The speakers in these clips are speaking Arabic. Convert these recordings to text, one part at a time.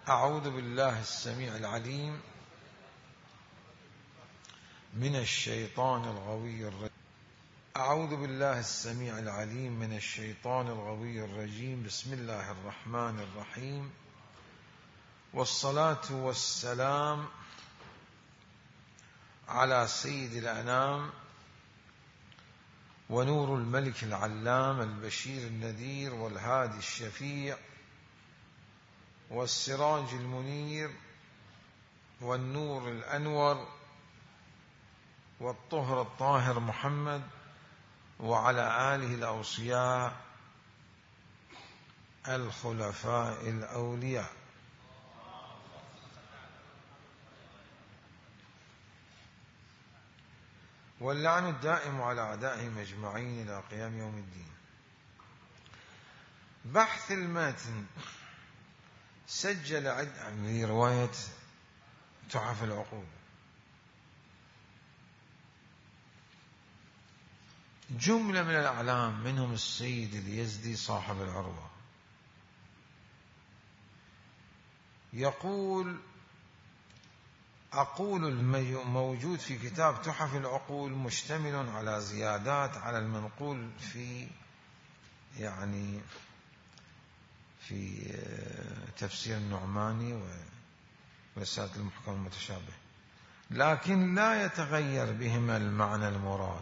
أعوذ بالله السميع العليم من الشيطان الغوي الرجيم. أعوذ بالله السميع العليم من الشيطان الغوي الرجيم. بسم الله الرحمن الرحيم، والصلاة والسلام على سيد الأنام ونور الملك العلام البشير النذير والهادي الشفيع والسراج المنير والنور الأنور والطهر الطاهر محمد وعلى آله الأوصياء الخلفاء الأولياء. واللعن الدائم على أعدائهم أجمعين إلى قيام يوم الدين. بحث المتن. سجل في رواية تحف العقول جملة من الأعلام، منهم السيد اليزدي صاحب العروة، يقول: أقول الموجود في كتاب تحف العقول مشتمل على زيادات على المنقول في تفسير النعماني ورسالة المحكم المتشابه، لكن لا يتغير بهما المعنى المراد،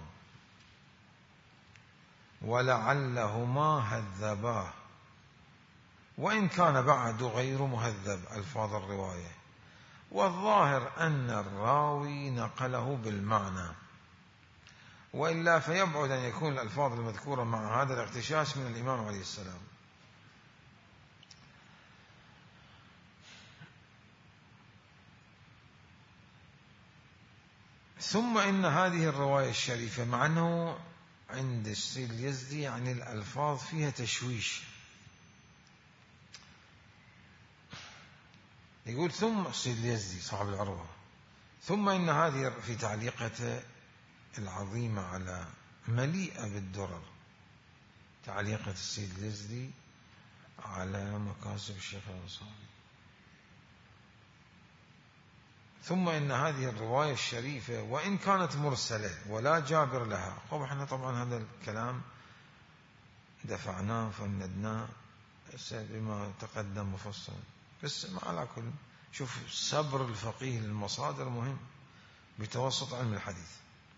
ولعلهما هذباه، وإن كان بعد غير مهذب ألفاظ الرواية، والظاهر أن الراوي نقله بالمعنى، وإلا فيبعد أن يكون الألفاظ المذكورة مع هذا الاغتشاش من الإمام عليه السلام. ثم إن هذه الرواية الشريفة، مع أنه عند السيد اليزدي يعني الألفاظ فيها تشويش، يقول ثم السيد اليزدي صاحب العروة، ثم إن هذه في تعليقته العظيمة على مليئة بالدرر، تعليقة السيد اليزدي على مكاسب الشيخ الأنصاري. ثم إن هذه الرواية الشريفة وإن كانت مرسلة ولا جابر لها، طبعا هذا الكلام دفعناه فندناه بما تقدم مفصلا، بس على كل شوف صبر الفقيه للمصادر مهم بتوسط علم الحديث.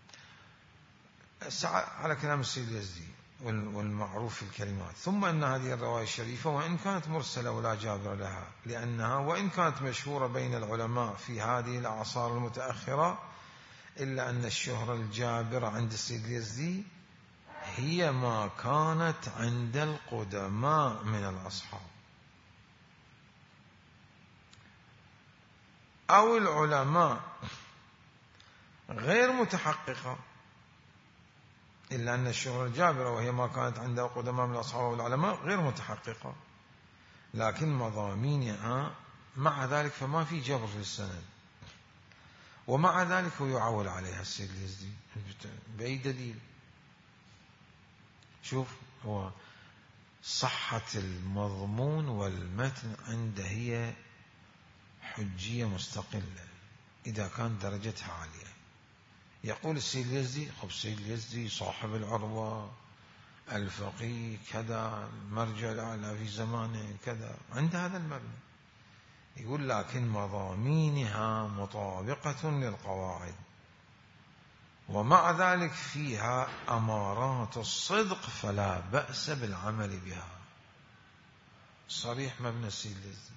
على كلام السيد اليزدي والمعروف في الكلمات. ثم إن هذه الرواية الشريفة وإن كانت مرسلة ولا جابر لها، لأنها وإن كانت مشهورة بين العلماء في هذه الأعصار المتأخرة، إلا أن الشهرة الجابرة عند السيد اليزدي هي ما كانت عند القدماء من الأصحاب أو العلماء غير متحققة، إلا أن الشهرة الجابرة وهي ما كانت عند القدماء من الأصحاب والعلماء غير متحققة، لكن مضامينها مع ذلك فما في جبر في السند، ومع ذلك هو يعول عليها السيد اليزدي بأي دليل؟ شوف، هو صحة المضمون والمتن عنده هي حجية مستقلة إذا كانت درجتها عالية. يقول السيد اليزدي: السيد اليزدي صاحب العروة الفقيه كذا، المرجع الأعلى في زمانه كذا، عند هذا المبنى. يقول: لكن مضامينها مطابقة للقواعد، ومع ذلك فيها أمارات الصدق، فلا بأس بالعمل بها. صريح مبنى السيد اليزدي،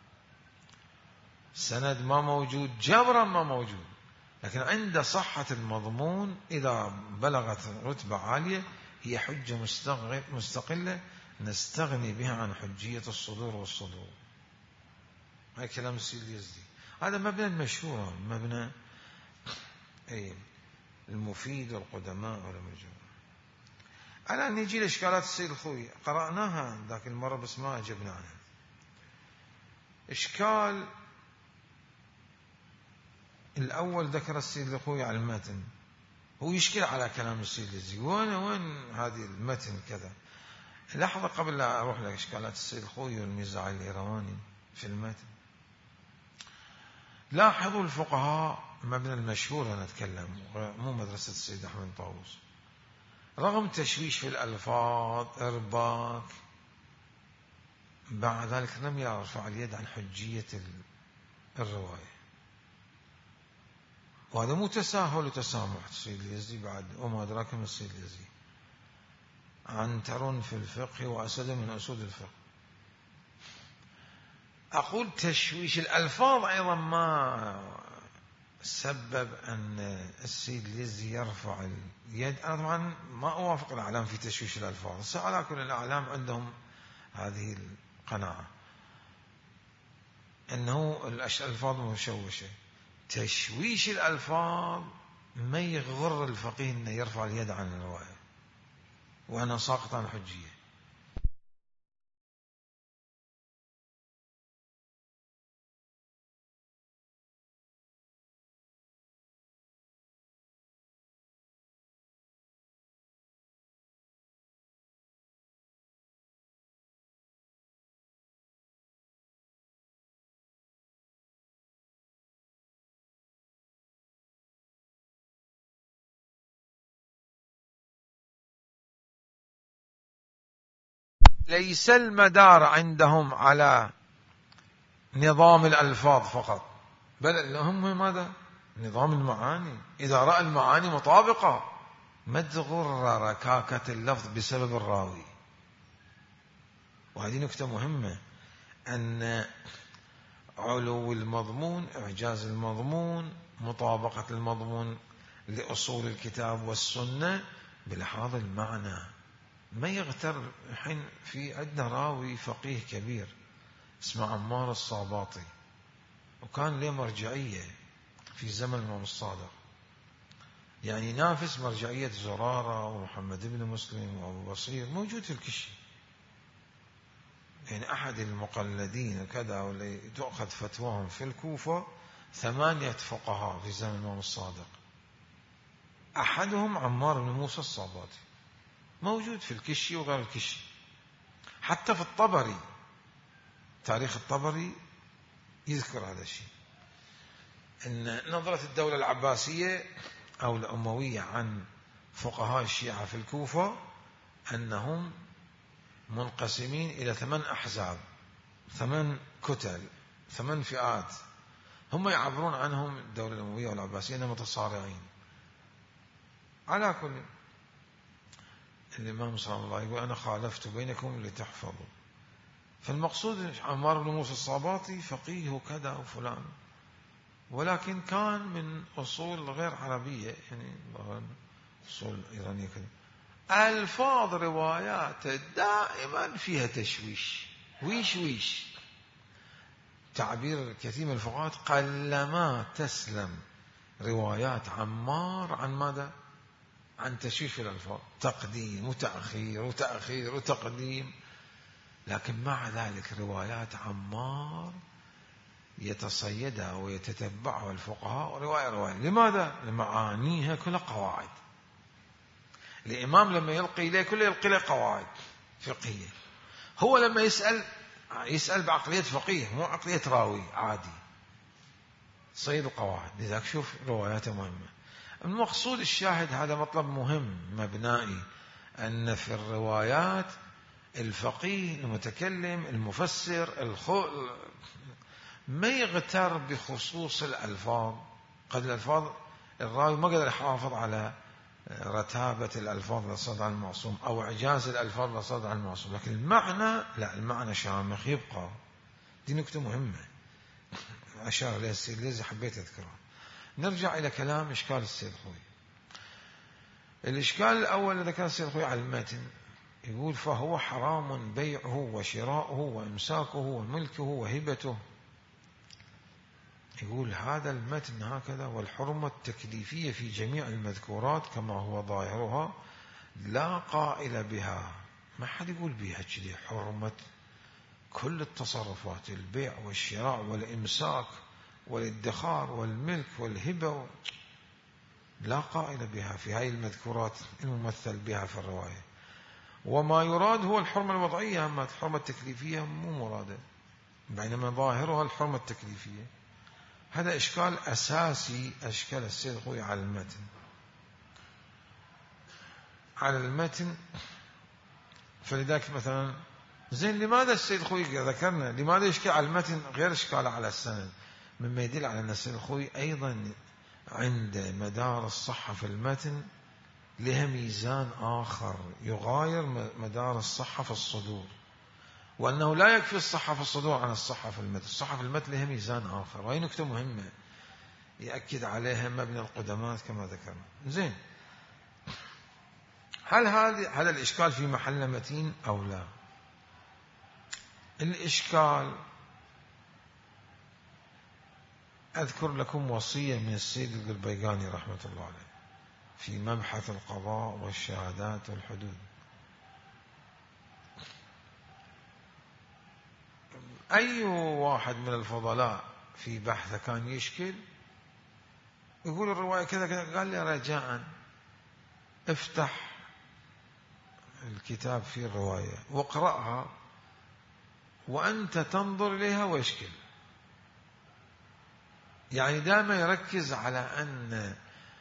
سند ما موجود، جبرا ما موجود، لكن عند صحة المضمون إذا بلغت رتبة عالية هي حجة مستقلة نستغني بها عن حجية الصدور والصدور. هاي كلام السيد اليزدي. هذا مبنى المشهور، مبنى المفيد والقدماء والمجهول. الآن نجي لإشكالات السيد الخوي، قرأناها ذاك المرة بس ما أجبنا عنها. إشكال الأول ذكر السيد الخوي على المتن، هو يشكل على كلام السيد اليزدي، وين هذه المتن كذا. لحظة قبل لا أروح لإشكالات السيد الخوي والميزاعي الإيرواني في المتن، لاحظوا الفقهاء مبنى المشهور، أنا أتكلم مو مدرسة السيد أحمد طاووس، رغم تشويش في الألفاظ إرباك، بعد ذلك لم يرفع اليد عن حجية الرواية. وهذا مو تساهل وتسامح. السيد اليزدي بعد وما أدراك من السيد اليزدي، عنتر في الفقه وأسد من أسود الفقه. أقول تشويش الألفاظ أيضا ما سبب أن السيد اليزدي يرفع اليد. أنا طبعا ما أوافق الأعلام في تشويش الألفاظ، على كل الأعلام عندهم هذه القناعة أنه الألفاظ مشوشة. تشويش الألفاظ ما يغر الفقيه أنه يرفع اليد عن الرواية وأنا ساقط عن حجية. ليس المدار عندهم على نظام الألفاظ فقط، بل هم ماذا؟ نظام المعاني. إذا رأى المعاني مطابقة ما تغر ركاكة اللفظ بسبب الراوي. وهذه نكتة مهمة، أن علو المضمون، إعجاز المضمون، مطابقة المضمون لأصول الكتاب والسنة بلحاظ المعنى. ما يغتر. الحين في عندنا راوي فقيه كبير اسمه عمار الصاباطي، وكان له مرجعية في زمن الإمام الصادق، يعني نافس مرجعية زرارة ومحمد بن مسلم وأبو بصير، موجود في الكشي، يعني أحد المقلدين وكذا، واللي تؤخذ فتواهم في الكوفة 8 فقهاء في زمن الإمام الصادق، أحدهم عمار بن موسى الصاباطي، موجود في الكشي وغير الكشي. حتى في الطبري، تاريخ الطبري يذكر هذا الشيء، أن نظرة الدولة العباسية أو الأموية عن فقهاء الشيعة في الكوفة أنهم منقسمين إلى 8 أحزاب، 8 كتل، 8 فئات، هم يعبرون عنهم الدولة الأموية والعباسية أنهم متصارعين. على كل، الإمام صلى الله عليه وسلم يقول أنا خالفت بينكم لتحفظوا. فالمقصود عمار بن موسى الصاباطي فقيه وكذا وفلان، ولكن كان من أصول غير عربية، يعني أصول إيرانية كذا. ألفاظ روايات دائما فيها تشويش، ويش تعبير كثير من الفقهاء، قلما تسلم روايات عمار عن ماذا؟ عن تشويش في الألفاظ، تقديم وتأخير وتأخير وتقديم. لكن مع ذلك روايات عمار يتصيدها ويتتبعها الفقهاء رواية. لماذا؟ لمعانيها كلها قواعد. الإمام لما يلقي إليه كله يلقي له قواعد فقهية. هو لما يسأل بعقلية فقيه، مو عقلية راوي عادي، صيد القواعد. لذلك شوف رواياته مهمة. المقصود الشاهد، هذا مطلب مهم مبنائي، أن في الروايات الفقيه المتكلم المفسر ما يغتر بخصوص الألفاظ. قد الألفاظ الراوي ما قدر يحافظ على رتابة الألفاظ لصدع المعصوم أو إعجاز الألفاظ لصدع المعصوم، لكن المعنى لا، المعنى شامخ يبقى. دي نكتة مهمة أشار إليها السيد اليزدي، حبيت أذكرها. نرجع إلى كلام إشكال السيد خوي. الإشكال الأول الذي ذكر السيد خوي على المتن، يقول فهو حرام بيعه وشراؤه وإمساكه وملكه وهبته. يقول هذا المتن هكذا، والحرمة التكليفية في جميع المذكورات كما هو ظاهرها لا قائل بها. ما حد يقول بها كذي، حرمة كل التصرفات، البيع والشراء والإمساك والادخار والملك والهبة، لا قائل بها في هذه المذكورات الممثل بها في الرواية. وما يراد هو الحرمة الوضعية، أما الحرمة التكليفية مو مرادة، بينما ظاهرها الحرمة التكليفية. هذا إشكال أساسي أشكال السيد الخوئي على المتن. فلذلك مثلا زين لماذا السيد الخوئي ذكرنا لماذا يشكل على المتن غير إشكاله على السند؟ مما يدل على أن السيد الخوئي أيضا عند مدار الصحة في المتن لها ميزان آخر يغاير مدار الصحة في الصدور، وأنه لا يكفي الصحة في الصدور عن الصحة في المتن. الصحة في المتن لها ميزان آخر، وهي نكتة مهمة يأكد عليها مبنى القدمات كما ذكرنا. زين، هل هذا الإشكال في محل متين أو لا؟ الإشكال أذكر لكم وصية من السيد القربيقاني رحمة الله عليه في مبحث القضاء والشهادات والحدود. أي واحد من الفضلاء في بحثه كان يشكل يقول الرواية كذا كذا، قال لي رجاء افتح الكتاب في الرواية واقرأها وأنت تنظر إليها واشكل. يعني دائما يركز على أن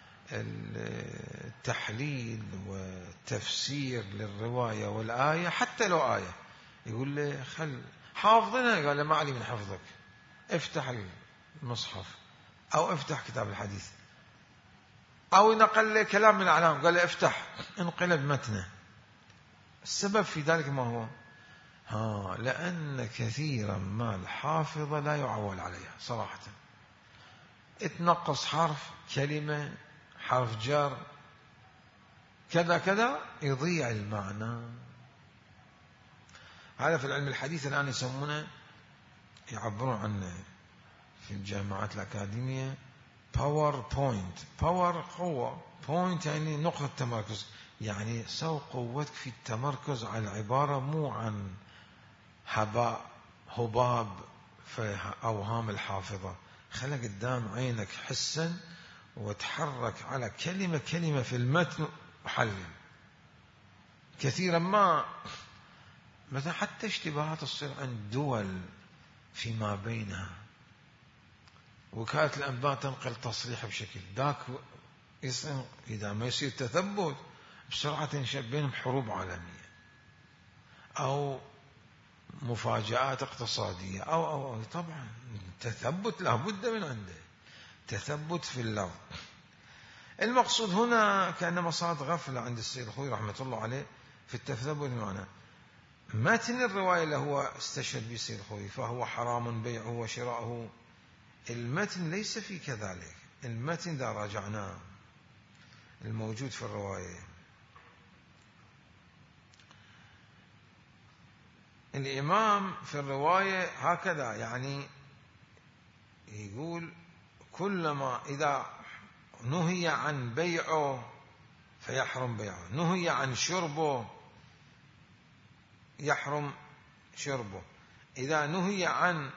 التحليل والتفسير للرواية والآية حتى لو آية يقول لي خل حافظنا، قال ما علي من حفظك، افتح المصحف أو افتح كتاب الحديث، أو نقل لي كلام من الأعلام قال لي افتح انقلب متنه. السبب في ذلك ما هو؟ لأن كثيرا ما الحافظة لا يعول عليها صراحة، اتنقص حرف كلمة حرف جر كذا كذا يضيع المعنى. هذا في العلم الحديث الآن يسمونه، يعبرون عنه في الجامعات الأكاديمية PowerPoint. باور قوة، بوينت يعني نقطة تمركز، يعني سو قوتك في التمركز على العبارة، مو عن هباب في أوهام الحافظة. خلق قدام عينك حسا وتحرك على كلمة كلمة في المتن وحلل. كثيرا ما مثلا حتى اشتباهات تصير عند دول فيما بينها، وكالة الأنباء تنقل تصريح بشكل ذاك إذا ما يصير تثبت بسرعة تنشب بينهم حروب عالمية أو مفاجآت اقتصادية أو طبعا تثبت لابد من عنده، تثبت في اللفظ. المقصود هنا كأنما صارت غفلة عند السيد الخوئي رحمة الله عليه في التثبت معنا. متن الرواية اللي هو استشهد به السيد الخوئي فهو حرام بيعه وشراؤه، المتن ليس في كذلك. المتن إذا راجعناه الموجود في الرواية، الإمام في الرواية هكذا يعني يقول كلما إذا نهي عن بيعه فيحرم بيعه، نهي عن شربه يحرم شربه، إذا نهي عن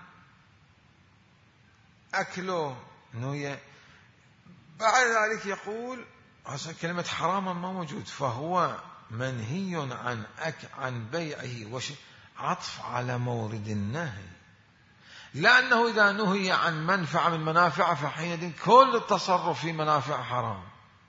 أكله نهي. بعد ذلك يقول كلمة حراما ما موجود، فهو منهي عن بيعه عطف على مورد النهي، لأنه إذا نهي عن منفعة من منافعه فحينئذ كل التصرف في منافع حرام.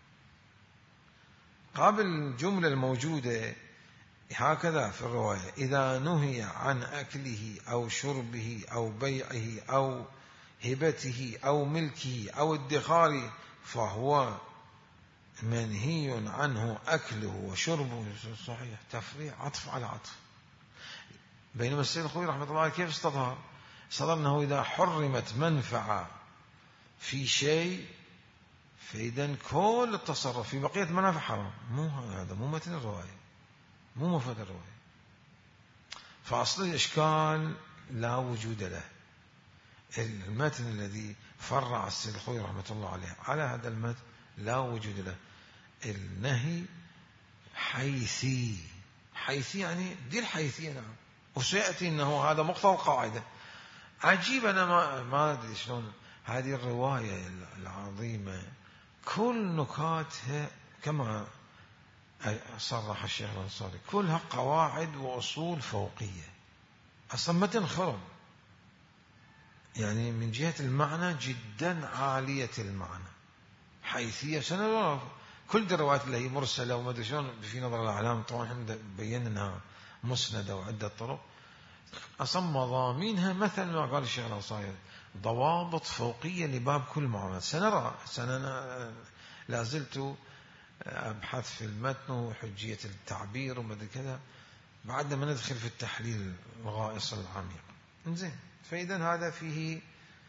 قبل الجملة الموجودة هكذا في الرواية إذا نهي عن أكله أو شربه أو بيعه أو هبته أو ملكه أو ادخاره فهو منهي عنه أكله وشربه. صحيح، تفريع عطف على عطف. بينما السيد الخوئي رحمة الله عليه كيف استظهر أنه إذا حرمت منفعة في شيء فإذا كل التصرف في بقية منافع حرام. هذا مو متن الرواية، مو مفاد الرواية. فأصل الإشكال لا وجود له. المتن الذي فرع السيد الخوئي رحمة الله عليه على هذا المتن لا وجود له. النهي حيثي يعني دي الحيثية، نعم، وسيأتي أنه هذا مقتضى القاعدة. عجيب، أنا ما أدري شلون هذه الرواية العظيمة كل نكاتها كما صرح الشيخ الأنصاري كلها قواعد وأصول فوقية. أصلا متن خرم، يعني من جهة المعنى جدا عالية المعنى، حيثية سنة كل الروايات اللي هي مرسلة وما أدري شلون في نظر الأعلام، طبعا احنا بينا أنها مسندة وعدة طرق، أصلا مضامينها مثل ما قال الشيخ الأنصاري ضوابط فوقية لباب كل معاملة. سنرى لا زلت أبحث في المتن وحجية التعبير وما أدري كذا، بعد ما ندخل في التحليل الغائص العميق. إنزين، فإذا هذا فيه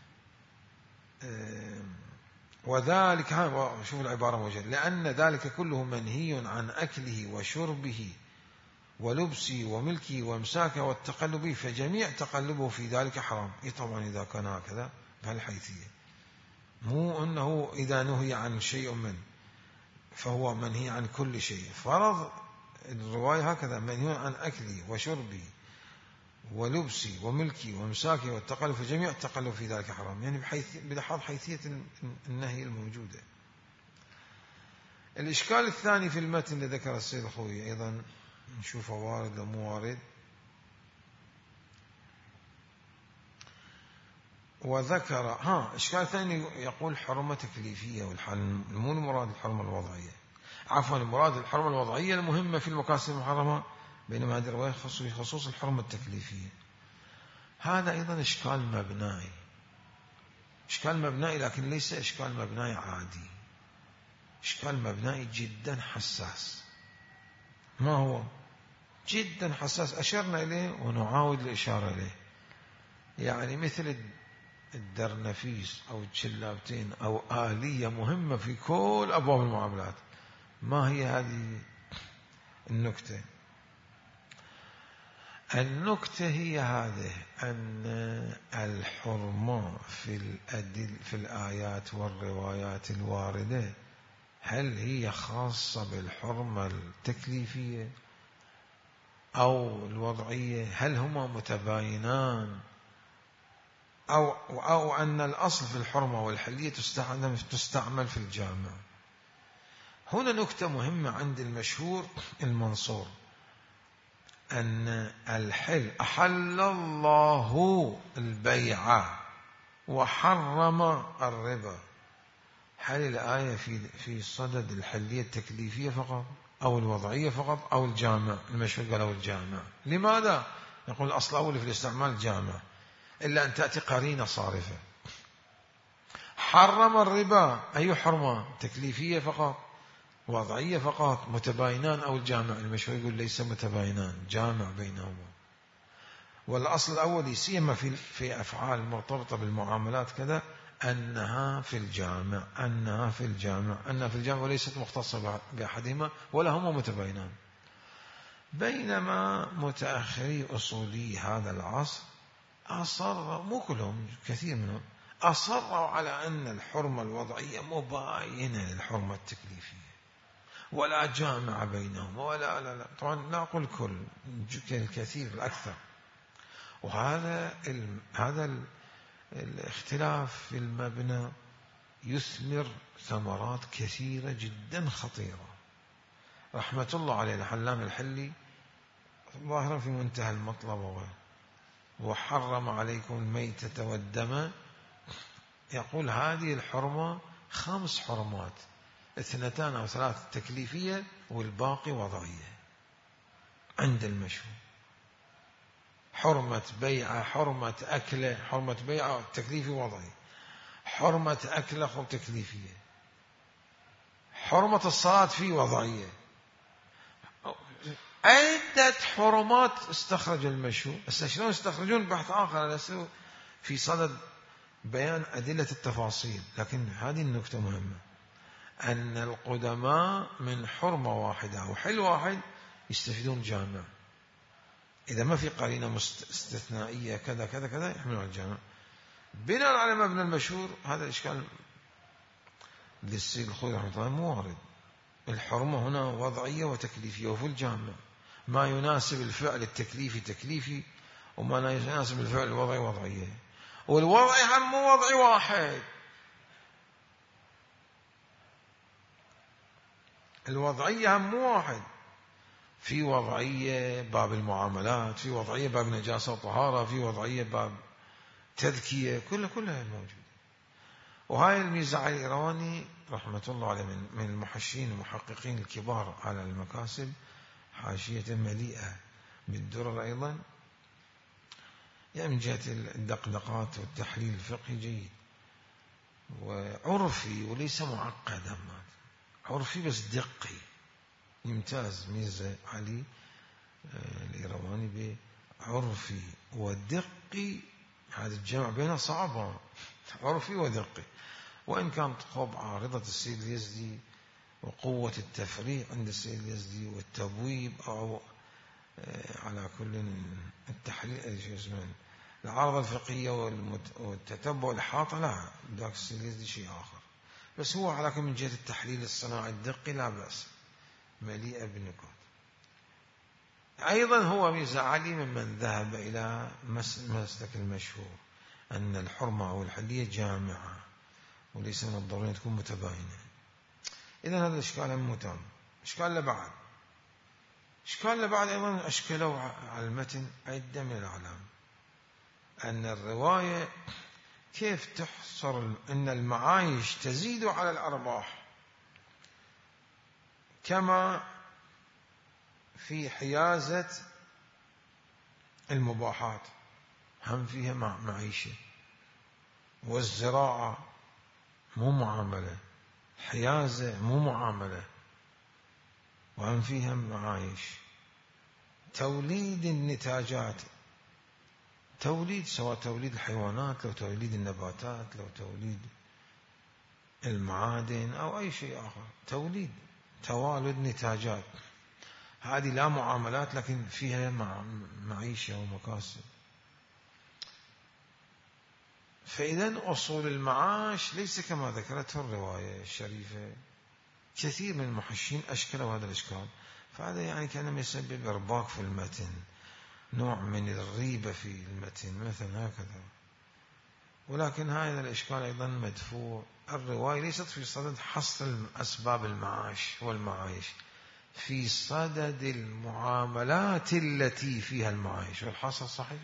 وذلك، شوف العبارة موجودة، لأن ذلك كله منهي عن أكله وشربه ولبسه وملكه وامساكه والتقلب، فجميع تقلبه في ذلك حرام. طبعا إذا كان هكذا بهالحيثية، مو أنه إذا نهي عن شيء منه فهو منهي عن كل شيء. فرض الرواية هكذا، منهي عن أكله وشربه ولبسي وملكي وامساكي والتقلب، فجميع التقلب في ذلك حرام، يعني بلحاظ حيثية النهي الموجودة. الإشكال الثاني في المتن اللي ذكر السيد الخوي أيضا، نشوفه وارد ومو وارد. وذكر إشكال ثاني يقول حرمة تكليفية، والحال مو المراد الحرمة الوضعية، عفوا المراد الحرمة الوضعية المهمة في المكاسب المحرمة، بينما هذه الرواية خصوص الحرمة التكليفية. هذا أيضا إشكال مبنائي، إشكال مبنائي، لكن ليس إشكال مبنائي عادي، إشكال مبنائي جدا حساس. ما هو؟ جدا حساس، أشرنا إليه ونعاود الإشارة إليه. يعني مثل الدرنفيس أو الشلابتين أو آلية مهمة في كل أبواب المعاملات. ما هي هذه النكتة؟ النكتة هي هذه، أن الحرمة في الآيات والروايات الواردة هل هي خاصة بالحرمة التكليفية أو الوضعية؟ هل هما متباينان أو أن الأصل في الحرمة والحلية تستعمل في الجامع؟ هنا نكتة مهمة عند المشهور المنصور، أن أحل الله البيع وحرم الربا. هل الآية في صدد الحلية التكليفية فقط أو الوضعية فقط أو الجامع؟ المشهور قالوا الجامع. لماذا؟ يقول الأصل الأول في الاستعمال الجامع، إلا أن تأتي قرينة صارفة. حرم الربا، أي حرمة؟ تكليفية فقط، وضعية فقط، متباينان أو الجامع؟ المشهور يقول ليس متباينان، جامع بينهما. والأصل الأول سيما في أفعال مرتبطة بالمعاملات كذا، أنها في الجامع، أنها في الجامع وليست مختصة بأحدهما ولا هما متباينان. بينما متأخري أصولي هذا العصر أصروا، مو كلهم، كثير منهم أصروا على أن الحرمة الوضعية مباينة للحرمة التكليفية ولا جامع بينهما ولا لا. طبعا لا أقول كل، الكثير الأكثر. وهذا الاختلاف في المبنى يثمر ثمرات كثيرة جدا خطيرة. رحمة الله عليه العلامة الحلي ظاهرا في منتهى المطلب، وحرم عليكم الميتة والدم، يقول هذه الحرمة 5 حرمات، 2 أو 3 تكليفية والباقي وضعية عند المشهور. حرمة بيعة، حرمة أكله، حرمة بيعة تكليفي وضعي، حرمة أكله تكليفية، حرمة الصلاة فيه وضعية، عدة حرمات استخرج المشهور. شلون يستخرجون؟ بحث آخر في صدد بيان أدلة التفاصيل. لكن هذه النكتة مهمة، أن القدماء من حرمة واحدة أو حل واحد يستفيدون جامع، إذا ما في قرينة استثنائية كذا كذا كذا يحملون الجامع. بناء على مبنى المشهور هذا الإشكال للسيد الخوي رحمه الله مو وارد. الحرمة هنا وضعية وتكليفية، وفي الجامع ما يناسب الفعل التكليفي تكليفي، وما يناسب الفعل الوضعي وضعية. والوضعي هم مو وضعي واحد، الوضعية هم مو واحد، في وضعية باب المعاملات، في وضعية باب نجاسة وطهارة، في وضعية باب تذكية، كلها موجودة. وهاي الميزة علي الإيرواني رحمة الله عليه من المحشين المحققين الكبار على المكاسب، حاشية مليئة بالدرر أيضا، يعني من جهة الدقدقات والتحليل الفقهي جيد وعرفي وليس معقدا، عرفي بس دقي، يمتاز ميزة علي الإيرواني بعرفي ودقي. هذا الجمع بينه صعبة، عرفي ودقي، وإن كانت خب عارضة السيد اليزدي وقوة التفريع عند السيد اليزدي والتبويب، أو على كل التحليل العارضة الفقهية والتتبع الحاطة لا، ذاك السيد اليزدي شيء آخر. بس هو على كل من جهة التحليل الصناعي الدقي لا بأس، مليئة بالنكات. أيضا هو ميزة علي ممن ذهب إلى مسلك المشهور أن الحرمة أو الحلية جامعة وليس من الضروري تكون متباينة. إذن هذا الإشكال متام. إشكال لبعد أيضا أشكلوا على المتن عدة من الأعلام، أن الرواية كيف تحصر أن المعايش تزيد على الأرباح، كما في حيازة المباحات هم فيها معيشة، والزراعة مو معاملة، حيازة مو معاملة وهم فيها معايش. توليد النتاجات، توليد سواء توليد الحيوانات لو توليد النباتات لو توليد المعادن أو أي شيء آخر، توالد نتاجات، هذه لا معاملات لكن فيها معيشة ومكاسب. فإذا أصول المعاش ليس كما ذكرته الرواية الشريفة. كثير من المحشين أشكلوا هذا الإشكال، فهذا يعني كان يسبب إرباك في المتن، نوع من الريبة في المتن مثلا هكذا. ولكن هذا الإشكال أيضا مدفوع. الرواية ليست في صدد حصر أسباب المعاش والمعايش، في صدد المعاملات التي فيها المعايش، والحصر صحيح.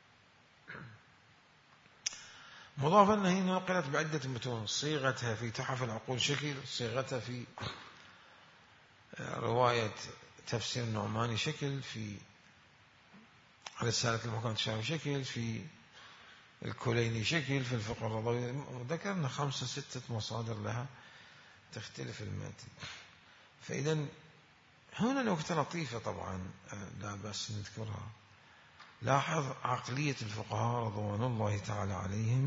مضافا أنها نقلت بعدة متون، صيغتها في تحف العقول شكل، صيغتها في رواية تفسير النعماني شكل، في رسالة المكان الشافعي شكل، في الكليني شكل، في الفقه الرضوي. ذكرنا 5 6 مصادر لها تختلف المتن. فإذا هنا نكتة لطيفة طبعا لا بأس نذكرها. لاحظ عقلية الفقهاء رضوان الله تعالى عليهم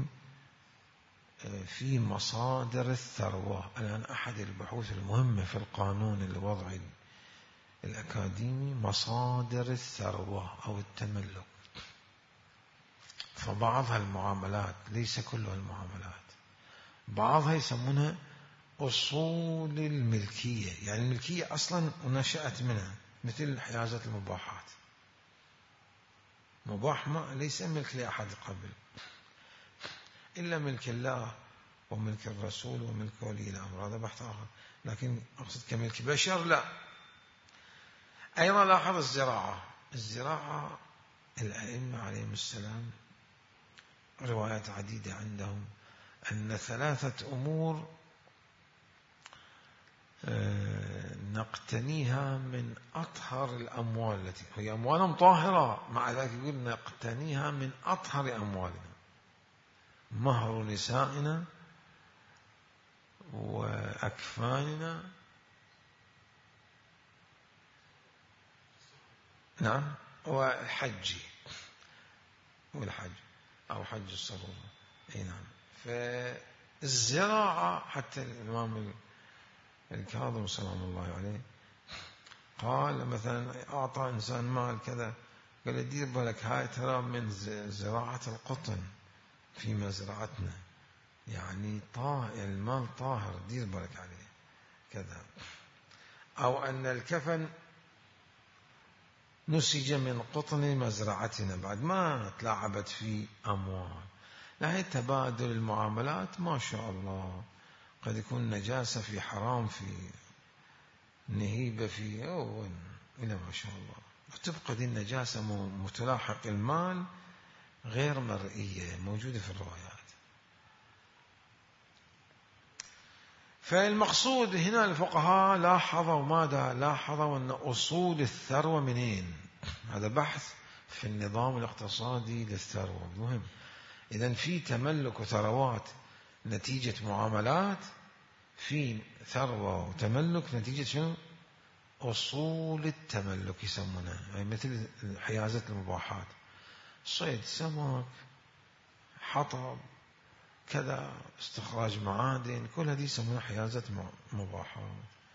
في مصادر الثروة. الآن أحد البحوث المهمة في القانون الوضعي الأكاديمي مصادر الثروة أو التملك. فبعضها المعاملات، ليس كلها المعاملات، بعضها يسمونها أصول الملكية، يعني الملكية أصلا نشأت منها، مثل حيازة المباحات. مباح ما ليس ملك لأحد قبل إلا ملك الله وملك الرسول وملك ولي الأمر، هذا بحث آخر. لكن أقصد كملك بشر لا. أيضا لاحظ الزراعة الأئمة عليهم السلام روايات عديدة عندهم أن 3 أمور نقتنيها من أطهر الأموال، التي هي أموالهم طاهرة، مع ذلك يقول نقتنيها من أطهر أموالنا: مهر نسائنا وأكفاننا، نعم، والحج أو حج الصرورة، أي نعم. فالزراعة حتى الإمام الكاظم سلام الله عليه قال مثلا أعطى إنسان مال كذا، قال دير بالك هاي ترى من زراعة القطن في مزرعتنا، يعني المال طاهر، دير بالك عليه كذا. أو أن الكفن نسج من قطن مزرعتنا بعد ما تلاعبت في أموال. لا، تبادل المعاملات ما شاء الله، قد يكون نجاسة في حرام، في نهيبة في إلى ما شاء الله، وتبقى دي النجاسة متلاحق المال غير مرئية موجودة في الروايات. فالمقصود هنا الفقهاء لاحظوا ماذا؟ لاحظوا أن أصول الثروة منين؟ هذا بحث في النظام الاقتصادي للثروة مهم. إذن في تملك وثروات نتيجة معاملات، في ثروة وتملك نتيجة شنو؟ أصول التملك يسمونها، يعني مثل حيازة المباحات، صيد سمك، حطب، كذا، استخراج معادن، كل هذه يسمونها حيازة مباحات.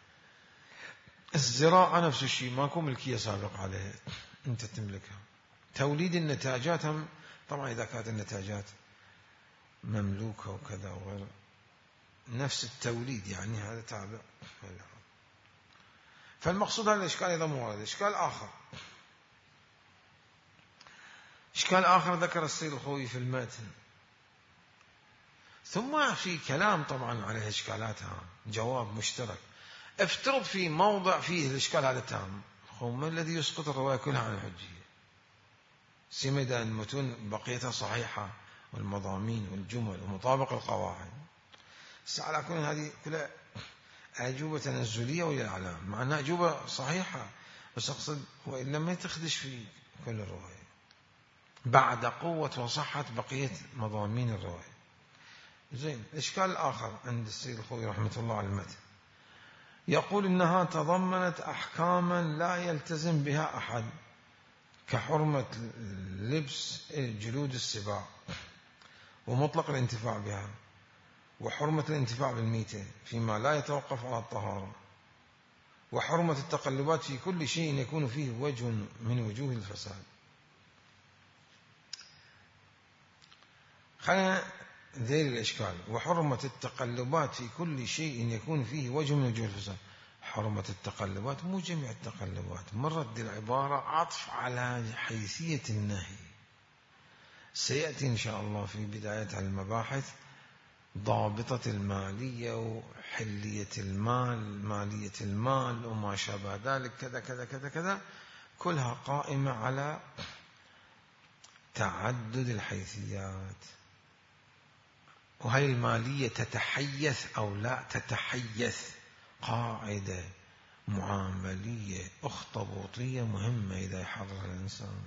الزراعة نفس الشيء، ماكو ملكية سابقة عليها، أنت تملكها. توليد النتاجات هم طبعا إذا كانت النتاجات مملوكة وكذا وغير نفس التوليد، يعني هذا تابع. فالمقصود هذا الإشكال إذا مو ورد. إشكال آخر ذكر السيد الخوئي في المتن، ثم في كلام طبعا عليه إشكالاتها، جواب مشترك. افترض في موضع فيه الإشكال هذا تام، ما الذي يسقط الرواية كلها عن الحجية؟ سمد أن المتون بقيتها صحيحة، والمضامين والجمل ومطابق القواعد. على كل هذه كلها أجوبة تنزلية وإلى الإعلام، مع أنها أجوبة صحيحة، بس أقصد وإلا ما تخدش في كل الرواية بعد قوة وصحة بقية مضامين الرواية. زين. الإشكال الآخر عند السيد الخوئي رحمة الله على المتن، يقول إنها تضمنت أحكاما لا يلتزم بها أحد، كحرمة لبس جلود السباع ومطلق الانتفاع بها، وحرمة الانتفاع بالميتة فيما لا يتوقف على الطهارة، وحرمة التقلبات في كل شيء يكون فيه وجه من وجوه الفساد. خلينا ذيل الإشكال. وحرمة التقلبات في كل شيء يكون فيه وجه من وجوه الفساد. حرمة التقلبات مو جميع التقلبات، مرد العبارة عطف على حيثية النهي. سيأتي إن شاء الله في بداية المباحث ضابطة المالية وحلية المال، مالية المال وما شابه ذلك، كذا كذا كذا كذا، كلها قائمة على تعدد الحيثيات. وهي المالية تتحيث أو لا تتحيث، قاعدة معاملية أخطبوطية مهمة إذا يحضرها الإنسان.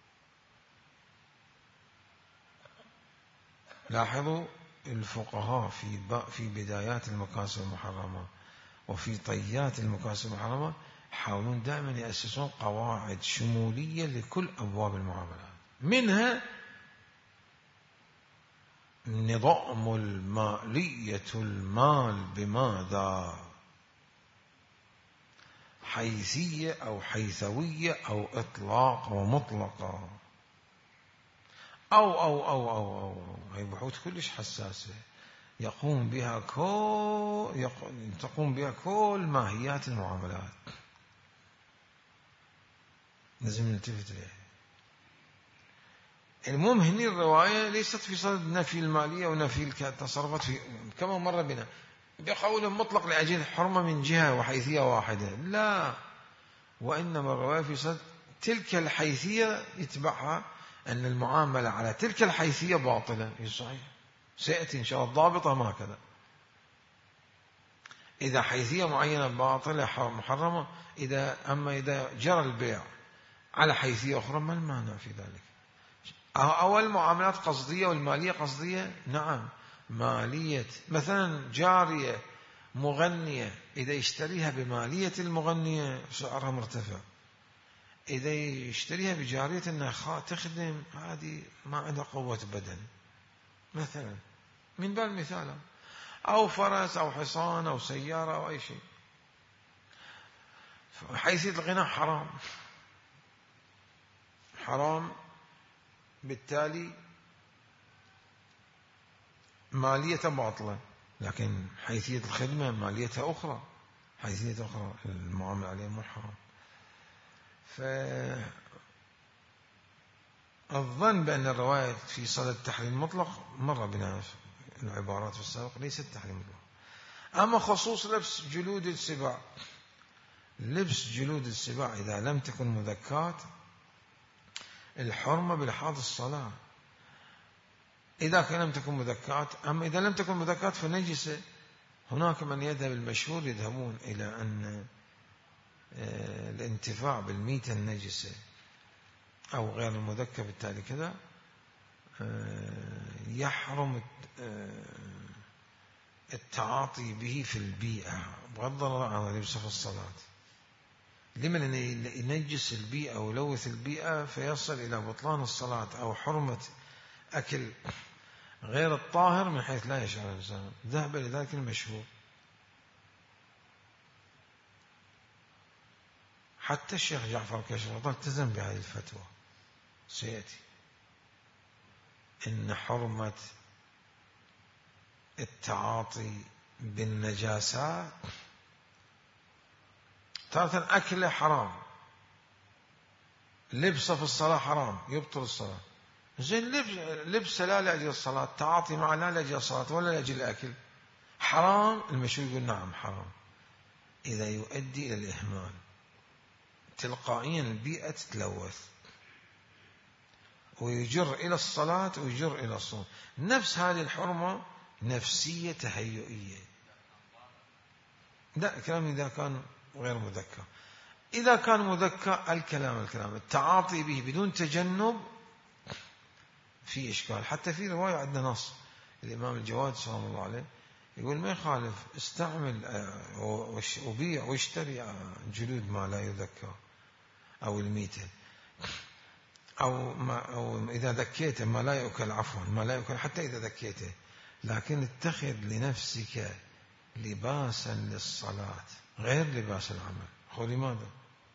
لاحظوا الفقهاء في بدايات المكاسب المحرمة وفي طيات المكاسب المحرمة حاولون دائما يأسسون قواعد شمولية لكل أبواب المعاملات، منها نظام المالية، المال بماذا؟ حيثية أو حيثوية أو إطلاق ومطلقة أو هي بحوث كلش حساسة تقوم بها كل ماهيات المعاملات، لازم نلتفت لها. المهم هني الرواية ليست في صدد نفي المالية ونفي التصرفات كما مر بنا بقول مطلق لأجل حرمة من جهة وحيثية واحدة، لا، وإنما الرواية في صدد تلك الحيثية يتبعها أن المعاملة على تلك الحيثية باطلة. صحيح، سيأتي إن شاء الله الضابطة ما كذا. إذا حيثية معينة باطلة محرمة، أما إذا جرى البيع على حيثية أخرى ما المانع في ذلك؟ أو المعاملات قصدية والمالية قصدية، نعم. مالية مثلا جارية مغنية، إذا يشتريها بمالية المغنية سعرها مرتفع، إذا يشتريها بجارية أنها تخدم، هذه ما عندها قوة بدن مثلا، من باب المثال، أو فرس أو حصان أو سيارة أو أي شيء. حيثية الغناء حرام، بالتالي مالية باطلة، لكن حيثية الخدمة ماليتها أخرى، حيثية أخرى، المعاملة عليها مو حرام. فالظن بأن الرواية في صدد التحريم مطلق مر بنا العبارات في السابق، ليست تحريم مطلق. أما خصوص لبس جلود السباع، لبس جلود السباع إذا لم تكن مذكات، الحرمة بلحاظ الصلاة، إذا لم تكن مذكات. أما إذا لم تكن مذكات فنجسة. هناك من يذهب، المشهور يذهبون إلى أن الانتفاع بالميتة النجسة أو غير المذكى بالتالي كذا يحرم التعاطي به في البيئة بغض النظر عن لبسه في الصلاة. لمن أن ينجس البيئة ويلوث البيئة فيصل إلى بطلان الصلاة أو حرمة أكل غير الطاهر من حيث لا يشعر الإنسان. ذهب لذلك المشهور. حتى الشيخ جعفر كشرطة التزم بهذه الفتوى، سيأتي إن حرمة التعاطي بالنجاسات تارة أكله حرام، لبسه في الصلاة حرام يبطل الصلاة. زين لبسه لا لأجل الصلاة، تعاطي معه لا لأجل الصلاة ولا لأجل الأكل، حرام. المشهور يقول نعم حرام إذا يؤدي إلى الإهمال، تلقائيا البيئة تتلوث ويجر إلى الصلاة ويجر إلى الصوم. نفس هذه الحرمة نفسية تهيئية. لا كلام إذا كان غير مذكى. إذا كان مذكى الكلام التعاطي به بدون تجنب في إشكال. حتى في رواية عندنا نص الإمام الجواد سلام الله عليه يقول ما يخالف استعمل وبيع واشتري جلود ما لا يذكى أو الميتة أو إذا ذكيته ما لا يؤكل، عفوا ما لا يؤكل حتى إذا ذكيته، لكن اتخذ لنفسك لباسا للصلاة غير لباس العمل. لماذا؟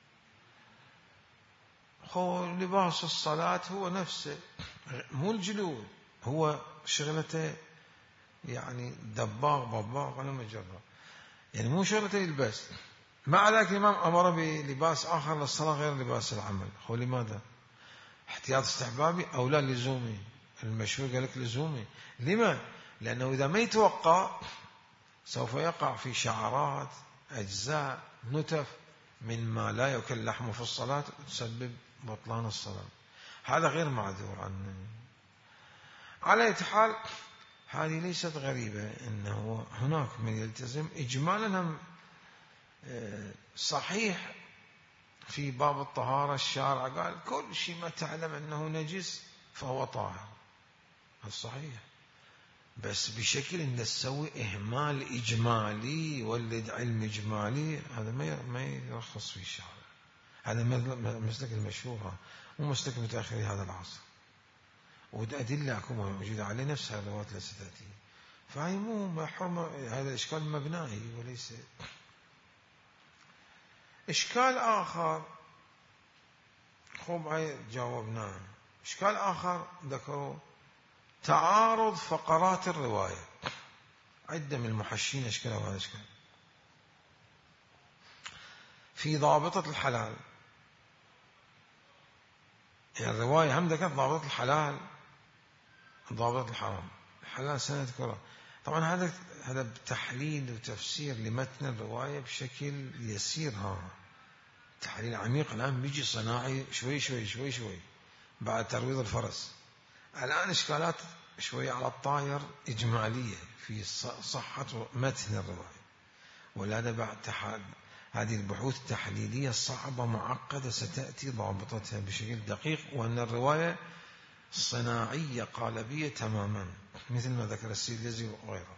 لباس الصلاة هو نفسه مو الجلود، هو شغلته يعني دباغ بباغ ولا مجرد، يعني مو شغلته يلبس. مع ذلك الإمام أمر بلباس آخر للصلاة غير لباس العمل. لماذا؟ احتياط استحبابي أو لا لزومي؟ المشهور قال لك لزومي. لما؟ لأنه إذا ما يتوقع سوف يقع في شعرات أجزاء نتف من ما لا يأكل لحمه في الصلاة وتسبب بطلان الصلاة. هذا غير معذور عنه. على أي حال هذه ليست غريبة، إنه هناك من يلتزم إجمالا. صحيح في باب الطهارة الشارع قال كل شيء ما تعلم أنه نجس فهو طاهر، الصحيح، بس بشكل أن تسوي إهمال إجمالي ولد علم إجمالي، هذا ما يرخص فيه الشارع. هذا مسلك المشهور ومسلك متأخري هذا العصر، والأدلة موجودة عليه نفس هذه الروايات التي ستأتي. فهي مو محرمة، هذا الإشكال مبنائي وليس إشكال آخر. هاي جاوبناه. إشكال آخر ذكروا تعارض فقرات الرواية. عدة من المحشين أشكالوا هذا الإشكال في ضابطة الحلال. يعني الرواية هم ذكرت ضابطة الحلال ضابطة الحرام. الحلال سنذكره طبعا، هذا بتحليل وتفسير لمتن الرواية بشكل يسير. تحليل عميق الآن بيجي صناعي شوي شوي شوي شوي بعد ترويض الفرس. الآن إشكالات شوي على الطاير إجمالية في صحة متن الرواية، ولهذا بعد هذه البحوث التحليلية الصعبة معقدة ستأتي ضابطتها بشكل دقيق، وأن الرواية صناعية قالبية تماما مثل ما ذكر السيد يزي وغيره.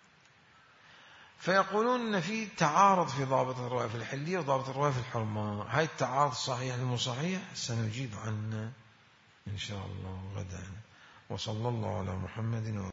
فيقولون أن في تعارض في ضابط الرواية في الحلية وضابط الرواية في الحرمة. هاي التعارض صحيح المصحيح سنجيب عنه إن شاء الله غدا. وصلى الله على محمد